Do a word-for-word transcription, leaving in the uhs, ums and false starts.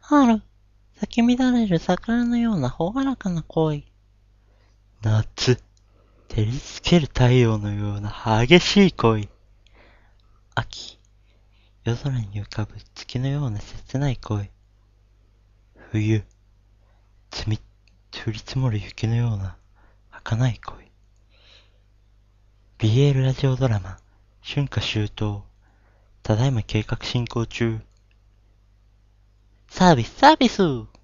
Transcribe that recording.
春、咲き乱れる桜のような朗らかな恋。夏、照りつける太陽のような激しい恋。秋、夜空に浮かぶ月のような切ない恋。冬、積み、降り積もる雪のような儚い恋。ビーエル ラジオドラマ、春夏秋冬。ただいま計画進行中。サービスサービス